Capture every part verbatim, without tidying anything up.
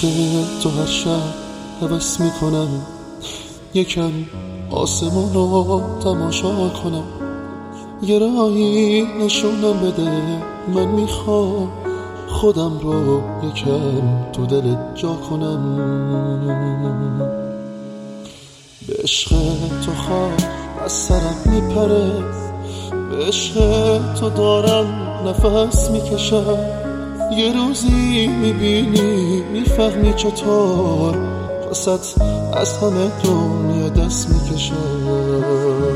تو هر شب حوث میکنم یکم آسمون رو تماشا کنم، یه راهی نشونم بده، من میخوام خودم رو یکم تو دلت جا کنم. به عشق تو خواب از سرم میپره، به عشق تو دارم نفس میکشم، یه روزی میبینی میفهمی چطور واسط از همه دنیا دست میکشم.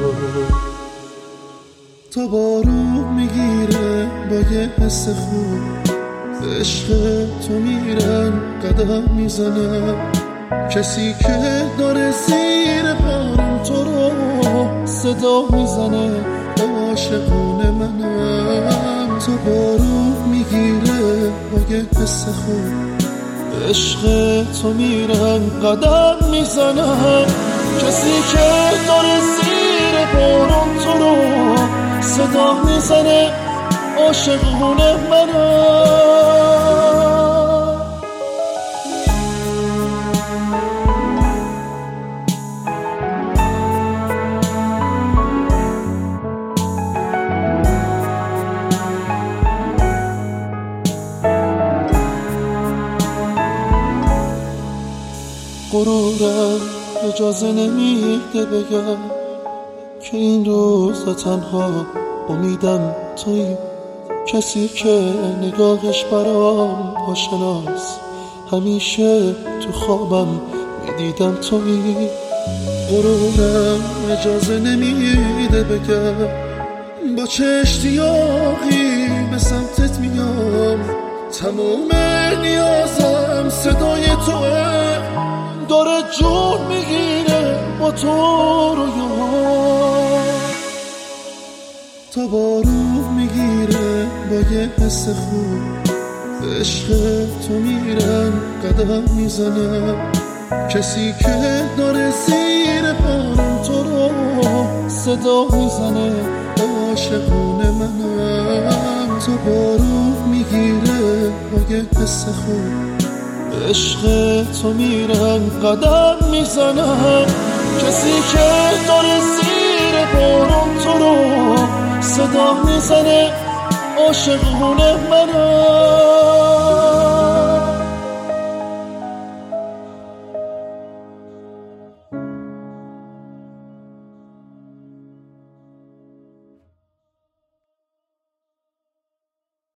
تا بارون میگیره با یه حس خوب، به عشق تو میرن قدم میزنم، کسی که داره زیر بارون تو رو صدا میزنه عاشقونه منم. تا بارون میگیره با یه حس خوب، به عشق تو میرن قدم میزنم، کسی که داره زیر بارون تو رو صدا میزنه عاشقونه منم. غرورم اجازه نمیده بگم که این روزا تنها امیدم تویی، کسی که نگاهش برام پاشناس، همیشه تو خوابم میدیدم تویی. غرورم اجازه نمیده بگم با چه اشتیاقی به سمتت میام، تموم نیازم صدای توه، داره جون میگیره با تو رویام. تا بارون میگیره با یه حس خوب، به عشق تو میرن قدم میزنم، کسی که داره زیر بارون تو رو صدا میزنه عاشقونه منم. تا بارون میگیره با یه حس خوب، به عشق تو میرن قدم میزنم، کسی که داره زیر بارون تو رو صدا میزنه عاشقونه منم.